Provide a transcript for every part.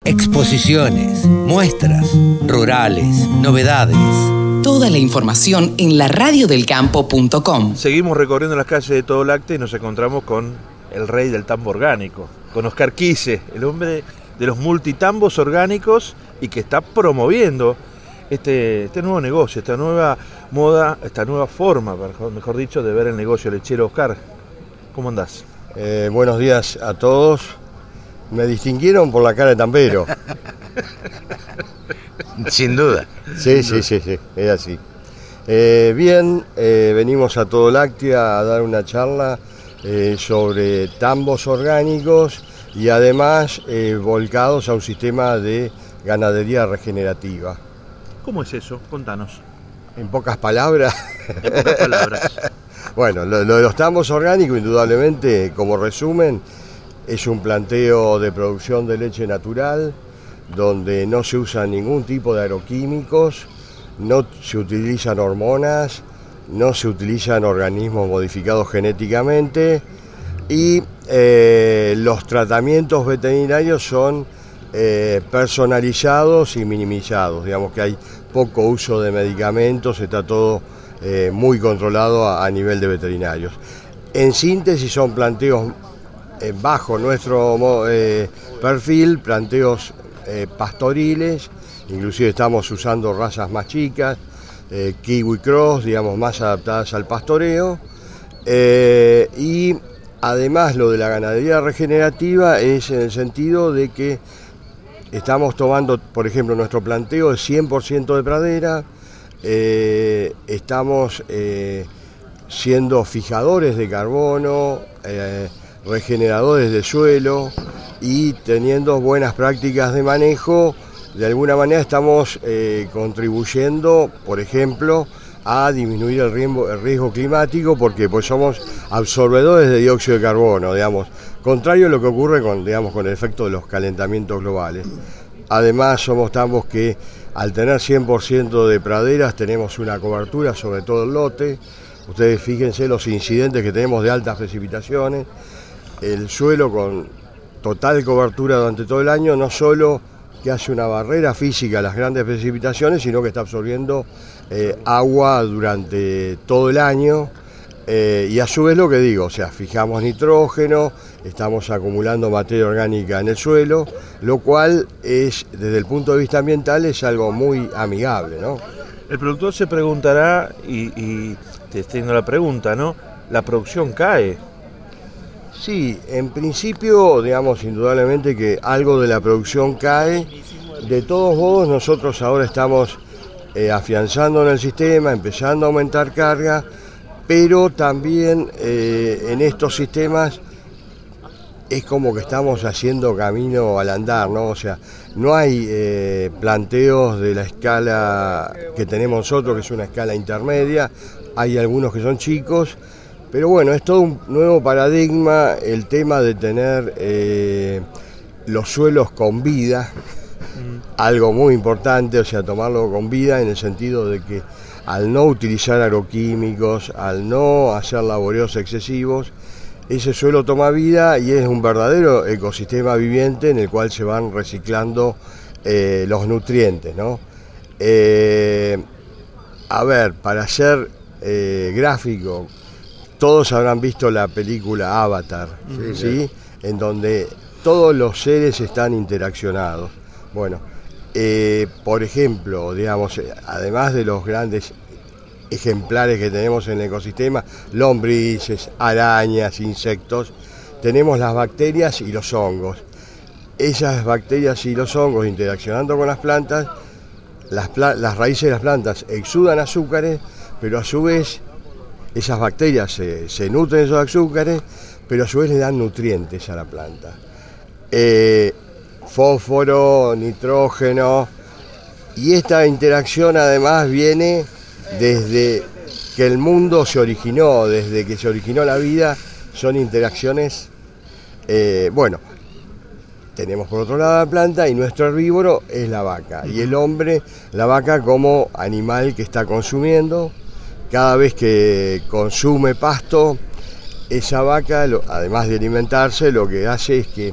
exposiciones, muestras, rurales, novedades. Toda la información en laradiodelcampo.com. Seguimos recorriendo las calles de Todo Lácteo y nos encontramos con el rey del tambo orgánico, con Oscar Quise, el hombre de los multitambos orgánicos y que está promoviendo este nuevo negocio, esta nueva moda, esta nueva forma, mejor dicho, de ver el negocio lechero. Oscar, ¿cómo andás? Buenos días a todos. Me distinguieron por la cara de tambero. Sin duda. Sí, es así. Bien, venimos a Todo Láctea a dar una charla sobre tambos orgánicos y además volcados a un sistema de ganadería regenerativa. ¿Cómo es eso? Contanos. En pocas palabras. En pocas palabras. Bueno, lo de los tambos orgánicos, indudablemente, como resumen, es un planteo de producción de leche natural, donde no se usa ningún tipo de agroquímicos, no se utilizan hormonas, no se utilizan organismos modificados genéticamente y los tratamientos veterinarios son personalizados y minimizados. Digamos que hay poco uso de medicamentos, está todo muy controlado a nivel de veterinarios. En síntesis son planteos bajo nuestro perfil, planteos pastoriles, inclusive estamos usando razas más chicas, kiwi cross, digamos, más adaptadas al pastoreo, y además lo de la ganadería regenerativa es en el sentido de que estamos tomando, por ejemplo, nuestro planteo es 100% de pradera, estamos siendo fijadores de carbono, regeneradores de suelo y teniendo buenas prácticas de manejo. De alguna manera estamos contribuyendo, por ejemplo, a disminuir el riesgo climático porque pues somos absorbedores de dióxido de carbono, digamos, contrario a lo que ocurre con el efecto de los calentamientos globales. Además somos tambos que al tener 100% de praderas tenemos una cobertura sobre todo el lote. Ustedes fíjense los incidentes que tenemos de altas precipitaciones. El suelo con total cobertura durante todo el año, no solo que hace una barrera física a las grandes precipitaciones, sino que está absorbiendo agua durante todo el año. Y a su vez lo que digo, o sea, fijamos nitrógeno, estamos acumulando materia orgánica en el suelo, lo cual es, desde el punto de vista ambiental, es algo muy amigable, ¿no? El productor se preguntará, y te estoy haciendo la pregunta, ¿no? ¿La producción cae? Sí, en principio, digamos, indudablemente que algo de la producción cae. De todos modos, nosotros ahora estamos afianzando en el sistema, empezando a aumentar carga, pero también en estos sistemas es como que estamos haciendo camino al andar, ¿no? O sea, no hay planteos de la escala que tenemos nosotros, que es una escala intermedia, hay algunos que son chicos. Pero bueno, es todo un nuevo paradigma el tema de tener los suelos con vida, algo muy importante, o sea, tomarlo con vida en el sentido de que al no utilizar agroquímicos, al no hacer laboreos excesivos, ese suelo toma vida y es un verdadero ecosistema viviente en el cual se van reciclando los nutrientes, ¿no? A ver, para ser gráfico, todos habrán visto la película Avatar, ¿sí? En donde todos los seres están interaccionados. Bueno, por ejemplo, digamos, además de los grandes ejemplares que tenemos en el ecosistema, lombrices, arañas, insectos, tenemos las bacterias y los hongos. Esas bacterias y los hongos interaccionando con las plantas, las raíces de las plantas exudan azúcares, pero a su vez esas bacterias se nutren de esos azúcares, pero a su vez le dan nutrientes a la planta. Fósforo, nitrógeno, y esta interacción además viene desde que el mundo se originó, desde que se originó la vida, son interacciones, bueno, tenemos por otro lado la planta y nuestro herbívoro es la vaca, y el hombre, la vaca como animal que está consumiendo. Cada vez que consume pasto, esa vaca, además de alimentarse, lo que hace es que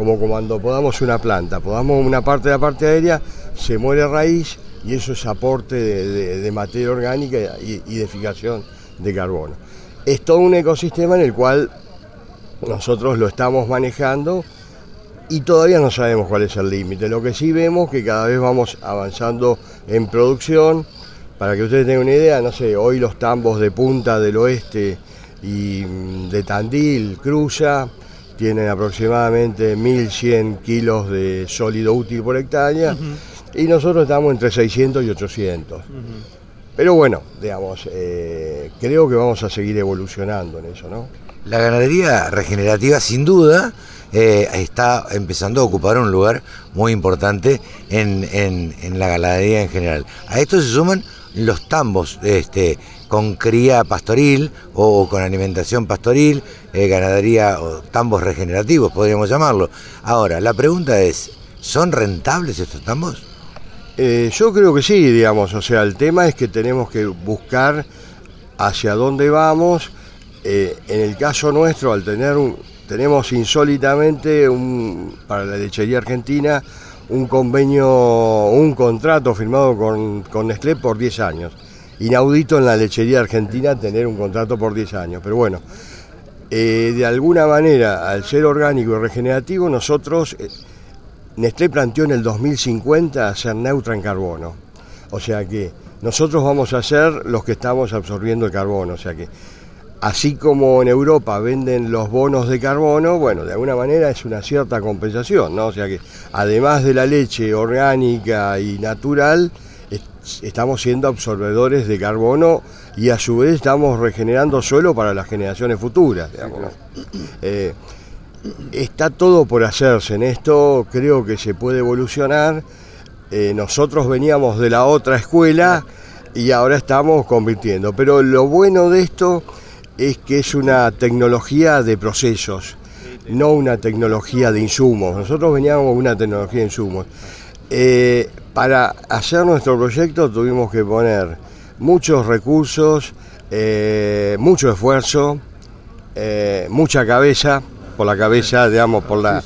como cuando podamos una planta, podamos una parte de la parte aérea, se muere raíz y eso es aporte de materia orgánica y de fijación de carbono. Es todo un ecosistema en el cual nosotros lo estamos manejando y todavía no sabemos cuál es el límite. Lo que sí vemos que cada vez vamos avanzando en producción. Para que ustedes tengan una idea, no sé, hoy los tambos de Punta del Oeste y de Tandil, Cruza, tienen aproximadamente 1.100 kilos de sólido útil por hectárea, y nosotros estamos entre 600 y 800. Pero bueno, digamos, creo que vamos a seguir evolucionando en eso, ¿no? La ganadería regenerativa, sin duda, está empezando a ocupar un lugar muy importante en la ganadería en general. A esto se suman los tambos con cría pastoril o con alimentación pastoril, ganadería o tambos regenerativos, podríamos llamarlo. Ahora, la pregunta es, ¿son rentables estos tambos? Yo creo que sí, digamos, o sea, el tema es que tenemos que buscar hacia dónde vamos. En el caso nuestro, al tenemos insólitamente para la lechería argentina un convenio, un contrato firmado con Nestlé por 10 años. Inaudito en la lechería argentina tener un contrato por 10 años, pero bueno, de alguna manera, al ser orgánico y regenerativo, nosotros, Nestlé planteó en el 2050 ser neutra en carbono. O sea que nosotros vamos a ser los que estamos absorbiendo el carbono, o sea que así como en Europa venden los bonos de carbono, bueno, de alguna manera es una cierta compensación, ¿no? O sea que además de la leche orgánica y natural, estamos siendo absorbedores de carbono y a su vez estamos regenerando suelo para las generaciones futuras, digamos, ¿no? Está todo por hacerse en esto, creo que se puede evolucionar. Nosotros veníamos de la otra escuela y ahora estamos convirtiendo, pero lo bueno de esto es que es una tecnología de procesos, no una tecnología de insumos. Nosotros veníamos con una tecnología de insumos. Para hacer nuestro proyecto tuvimos que poner muchos recursos, mucho esfuerzo, mucha cabeza, por la cabeza, digamos, por la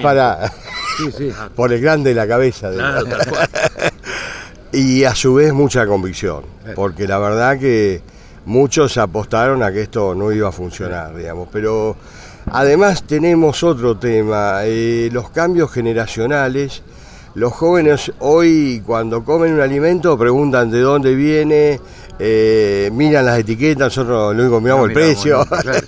por el grande de la cabeza, Claro, tal cual. y a su vez mucha convicción, porque la verdad que muchos apostaron a que esto no iba a funcionar, digamos, pero además tenemos otro tema, los cambios generacionales. Los jóvenes hoy cuando comen un alimento preguntan de dónde viene, miran las etiquetas, nosotros lo único que miramos el precio.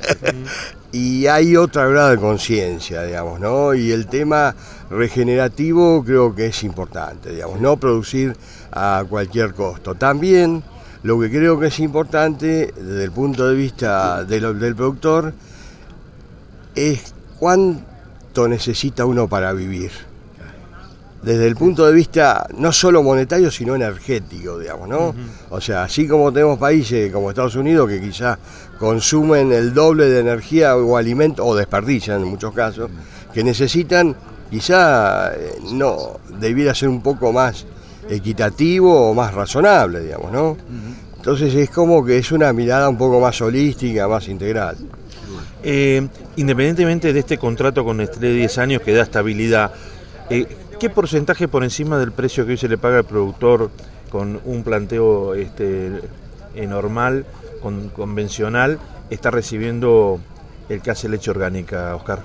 Y hay otro grado de conciencia, digamos, ¿no? Y el tema regenerativo creo que es importante, digamos, no producir a cualquier costo. También lo que creo que es importante desde el punto de vista del productor es cuánto necesita uno para vivir. Desde el punto de vista no solo monetario, sino energético, digamos, ¿no? O sea, así como tenemos países como Estados Unidos que quizás consumen el doble de energía o alimento, o desperdician en muchos casos, que necesitan, quizá no, debiera ser un poco más equitativo o más razonable, digamos, ¿no? Entonces es como que es una mirada un poco más holística, más integral. Independientemente de este contrato con Nestlé de 10 años que da estabilidad, ¿qué porcentaje por encima del precio que hoy se le paga al productor con un planteo normal, convencional, está recibiendo el que hace leche orgánica, Oscar?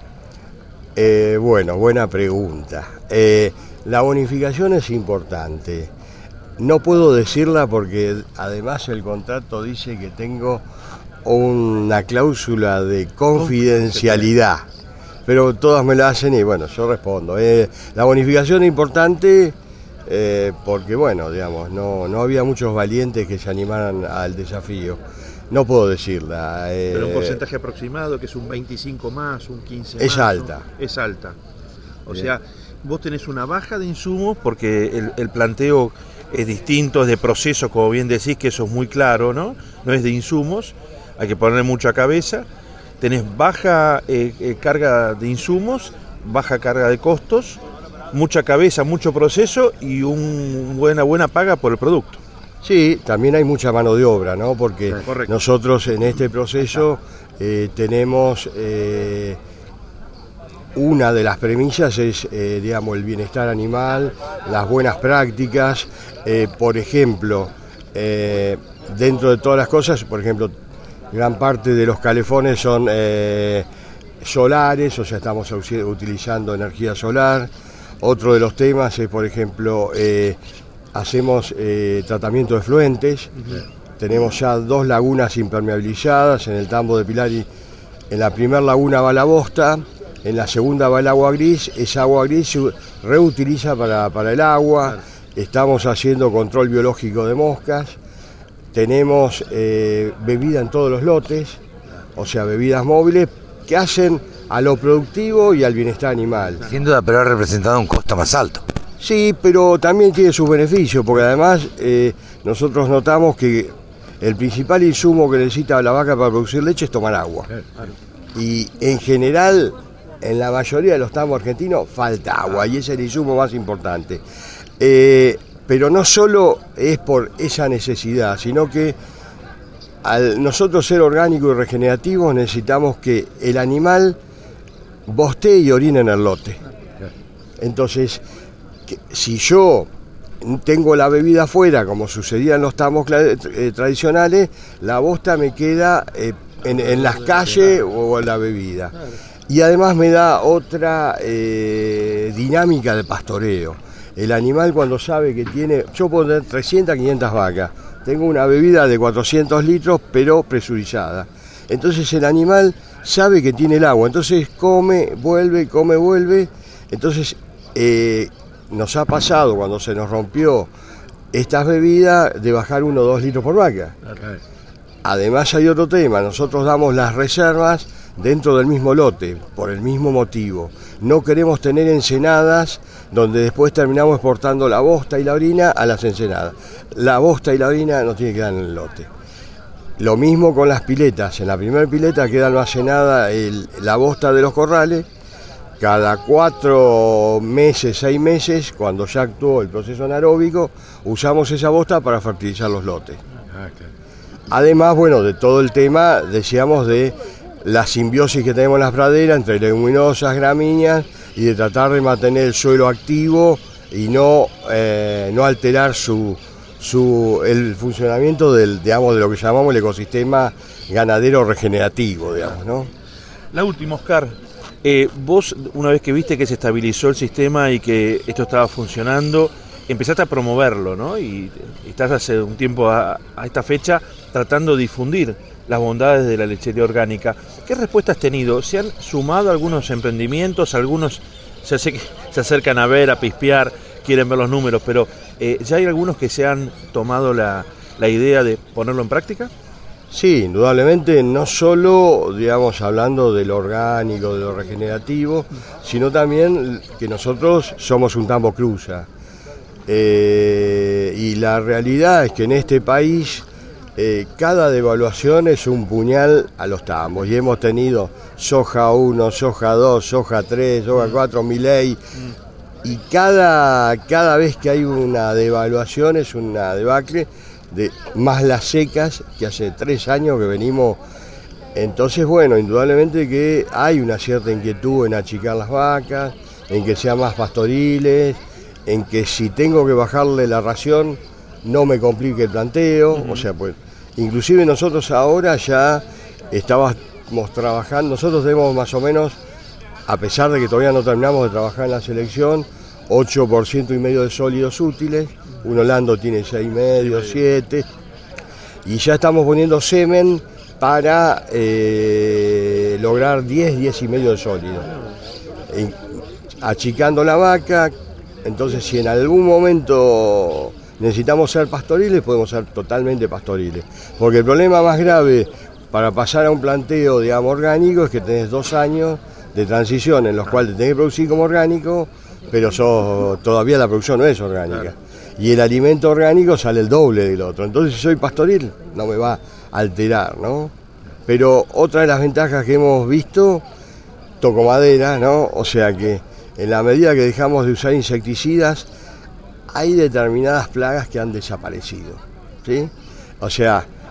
Bueno, buena pregunta. La bonificación es importante. No puedo decirla porque además el contrato dice que tengo una cláusula de confidencialidad. Pero todas me la hacen y bueno, yo respondo. La bonificación es importante porque bueno, digamos, no había muchos valientes que se animaran al desafío. No puedo decirla. Pero un porcentaje aproximado, que es un 25 más, un 15 más. Es alta. Es alta. O Bien. sea, vos tenés una baja de insumos porque el planteo es distinto, es de proceso, como bien decís, que eso es muy claro, ¿no? No es de insumos, hay que poner mucha cabeza. Tenés baja carga de insumos, baja carga de costos, mucha cabeza, mucho proceso y una buena paga por el producto. Sí, también hay mucha mano de obra, ¿no? Porque Correcto. nosotros en este proceso tenemos una de las premisas es, digamos, el bienestar animal, las buenas prácticas. Por ejemplo, dentro de todas las cosas, por ejemplo, gran parte de los calefones son solares, o sea, estamos utilizando energía solar. Otro de los temas es, por ejemplo, hacemos tratamiento de efluentes. Tenemos ya 2 lagunas impermeabilizadas en el tambo de Pilar. En la primera laguna va la bosta, en la segunda va el agua gris. Esa agua gris se reutiliza para el agua. Estamos haciendo control biológico de moscas. Tenemos bebida en todos los lotes, o sea, bebidas móviles que hacen a lo productivo y al bienestar animal. Sin duda, pero ha representado un costo más alto. Sí, pero también tiene sus beneficios, porque además nosotros notamos que el principal insumo que necesita la vaca para producir leche es tomar agua. Y en general, en la mayoría de los tambos argentinos, falta agua, y ese es el insumo más importante. Pero no solo es por esa necesidad, sino que al nosotros ser orgánicos y regenerativos necesitamos que el animal bostee y orine en el lote. Entonces, si yo tengo la bebida afuera, como sucedía en los tambos tradicionales, la bosta me queda en las calles o en la bebida. Y además me da otra dinámica de pastoreo. El animal, cuando sabe que tiene, yo puedo tener 300, 500 vacas, tengo una bebida de 400 litros pero presurizada. Entonces el animal sabe que tiene el agua, entonces come, vuelve. Entonces nos ha pasado cuando se nos rompió estas bebidas de bajar 1 o 2 litros por vaca. Además hay otro tema, nosotros damos las reservas dentro del mismo lote, por el mismo motivo. No queremos tener ensenadas donde después terminamos exportando la bosta y la orina a las ensenadas. La bosta y la orina no tiene que quedar en el lote. Lo mismo con las piletas. En la primera pileta queda almacenada la bosta de los corrales. Cada 4 meses, 6 meses, cuando ya actuó el proceso anaeróbico, usamos esa bosta para fertilizar los lotes. Además, bueno, de todo el tema, decíamos de la simbiosis que tenemos en las praderas entre leguminosas, gramíneas, y de tratar de mantener el suelo activo y no alterar el funcionamiento digamos, de lo que llamamos el ecosistema ganadero regenerativo, digamos, ¿no? La última, Oscar. Vos, una vez que viste que se estabilizó el sistema y que esto estaba funcionando, empezaste a promoverlo, ¿no? Y estás hace un tiempo a esta fecha tratando de difundir las bondades de la lechería orgánica. ¿Qué respuesta has tenido? ¿Se han sumado algunos emprendimientos? Algunos se acercan a ver, a pispear, quieren ver los números, pero ¿ya hay algunos que se han tomado la idea de ponerlo en práctica? Sí, indudablemente, no solo, digamos, hablando de lo orgánico, de lo regenerativo, sino también que nosotros somos un tambo cruza. Y la realidad es que en este país cada devaluación es un puñal a los tambos. Y hemos tenido soja 1, soja 2, soja 3, soja 4, Milei. Y cada vez que hay una devaluación es una debacle, más las secas, que hace 3 años que venimos. Entonces, bueno, indudablemente que hay una cierta inquietud en achicar las vacas, en que sean más pastoriles, en que si tengo que bajarle la ración no me complique el planteo. O sea, pues inclusive nosotros ahora ya estábamos trabajando, nosotros tenemos más o menos, a pesar de que todavía no terminamos de trabajar en la selección, 8,5% de sólidos útiles. Un holando tiene 6,5, 7, y ya estamos poniendo semen para lograr 10,5 de sólido, achicando la vaca. Entonces, si en algún momento necesitamos ser pastoriles, podemos ser totalmente pastoriles, porque el problema más grave para pasar a un planteo, digamos, orgánico, es que tenés 2 años de transición en los cuales te tenés que producir como orgánico, pero todavía la producción no es orgánica. Y el alimento orgánico sale el doble del otro. Entonces, si soy pastoril, no me va a alterar, ¿no? Pero otra de las ventajas que hemos visto, toco madera, ¿no? O sea que en la medida que dejamos de usar insecticidas, hay determinadas plagas que han desaparecido, ¿sí? O sea,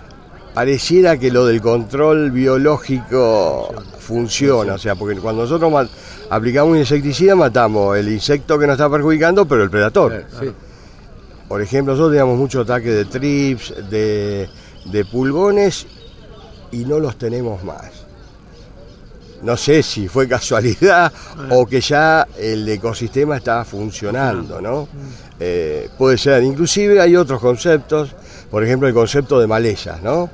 pareciera que lo del control biológico funciona, o sea, porque cuando nosotros aplicamos un insecticida matamos el insecto que nos está perjudicando, pero el predador. Sí. Por ejemplo, nosotros teníamos mucho ataque de trips, de pulgones, y no los tenemos más. No sé si fue casualidad o que ya el ecosistema está funcionando, ¿no? Puede ser, inclusive hay otros conceptos, por ejemplo el concepto de malezas, ¿no?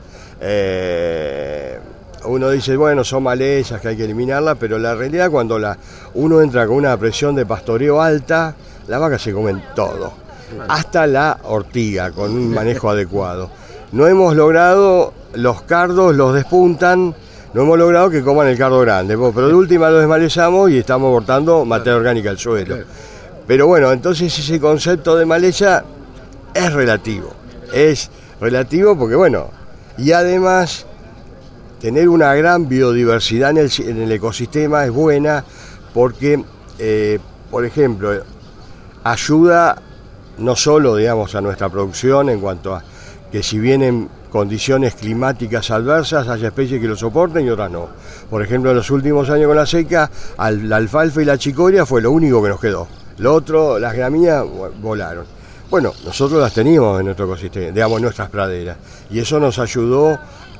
Uno dice, bueno, son malezas que hay que eliminarlas, pero la realidad cuando uno entra con una presión de pastoreo alta, las vacas se comen todo, hasta la ortiga, con un manejo adecuado. No hemos logrado, los cardos los despuntan, no hemos logrado que coman el cardo grande, pero de última lo desmalezamos y estamos aportando materia orgánica al suelo. Pero bueno, entonces ese concepto de maleza es relativo porque bueno, y además tener una gran biodiversidad en el ecosistema es buena porque, por ejemplo, ayuda no solo, digamos, a nuestra producción en cuanto a que si vienen condiciones climáticas adversas, hay especies que lo soporten y otras no. Por ejemplo, en los últimos años con la seca, la alfalfa y la chicoria fue lo único que nos quedó. Lo otro, las gramíneas volaron. Bueno, nosotros las teníamos en nuestro ecosistema, digamos, en nuestras praderas. Y eso nos ayudó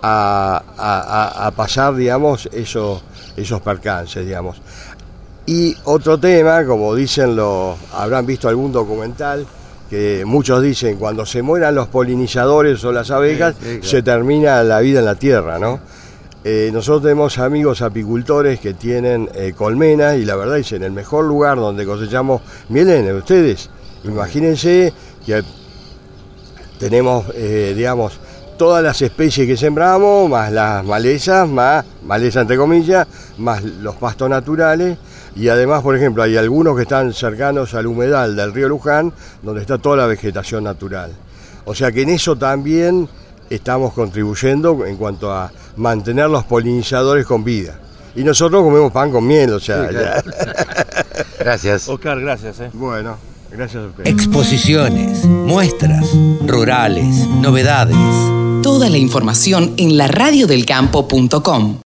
a pasar, digamos, esos percances, digamos. Y otro tema, como dicen habrán visto algún documental, que muchos dicen, cuando se mueran los polinizadores o las abejas, sí, claro, se termina la vida en la tierra, ¿no? Nosotros tenemos amigos apicultores que tienen colmenas y la verdad dicen, el mejor lugar donde cosechamos miel es ustedes. Imagínense que tenemos, digamos, todas las especies que sembramos, más las malezas entre comillas, más los pastos naturales. Y además, por ejemplo, hay algunos que están cercanos al humedal del río Luján, donde está toda la vegetación natural. O sea que en eso también estamos contribuyendo en cuanto a mantener los polinizadores con vida. Y nosotros comemos pan con miel, o sea... Sí, claro. Gracias. Oscar, gracias. Bueno, gracias a ustedes. Exposiciones, muestras, rurales, novedades. Toda la información en laradiodelcampo.com.